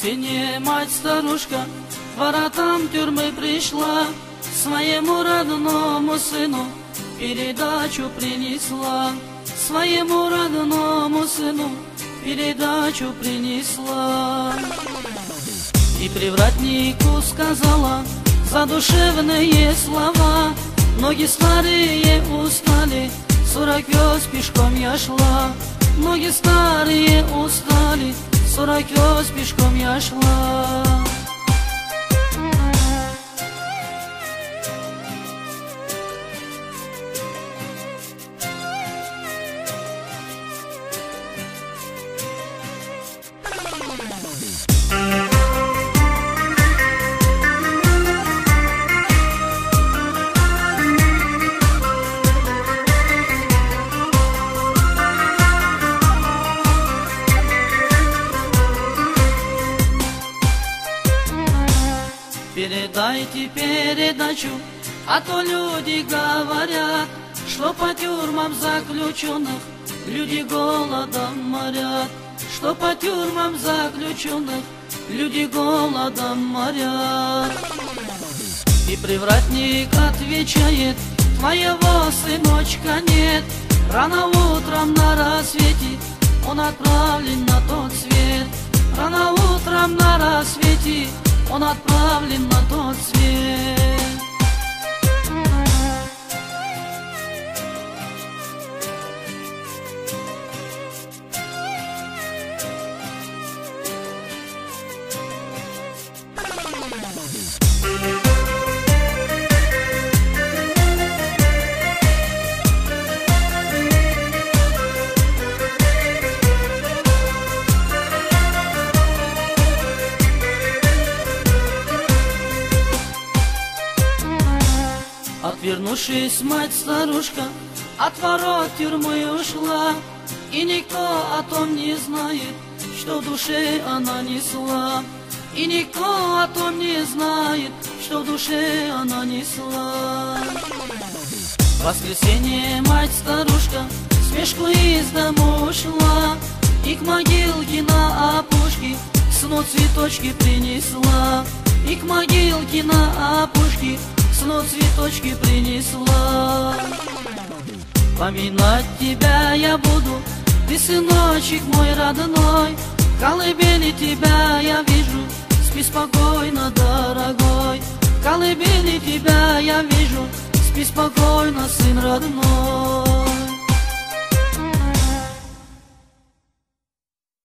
воскресенье мать-старушка к воротам тюрьмы пришла, своему родному сыну передачу принесла, своему родному сыну передачу принесла. И привратнику сказала задушевные слова: ноги старые устали, 40 верст пешком я шла. Ноги старые устали, 40 верст пешком я шла. Передайте передачу, а то люди говорят, что по тюрьмам заключенных люди голодом морят, что по тюрьмам заключенных люди голодом морят. И привратник отвечает: твоего сыночка нет, рано утром на рассвете он отправлен на тот свет, рано утром на рассвете он отправлен на тот свет. Отвернувшись, мать-старушка от ворот тюрьмы ушла, и никто о том не знает, что в душе она несла, и никто о том не знает, что в душе она несла. В воскресенье мать-старушка с мешку из дому ушла, и к могилке на опушке сну цветочки принесла, и к могилке на опушке сну цветочки принесла. Поминать тебя я буду, ты, сыночек мой родной, в колыбели тебя я вижу, спи спокойно, дорогой, в колыбели тебя я вижу, спи спокойно, сын родной.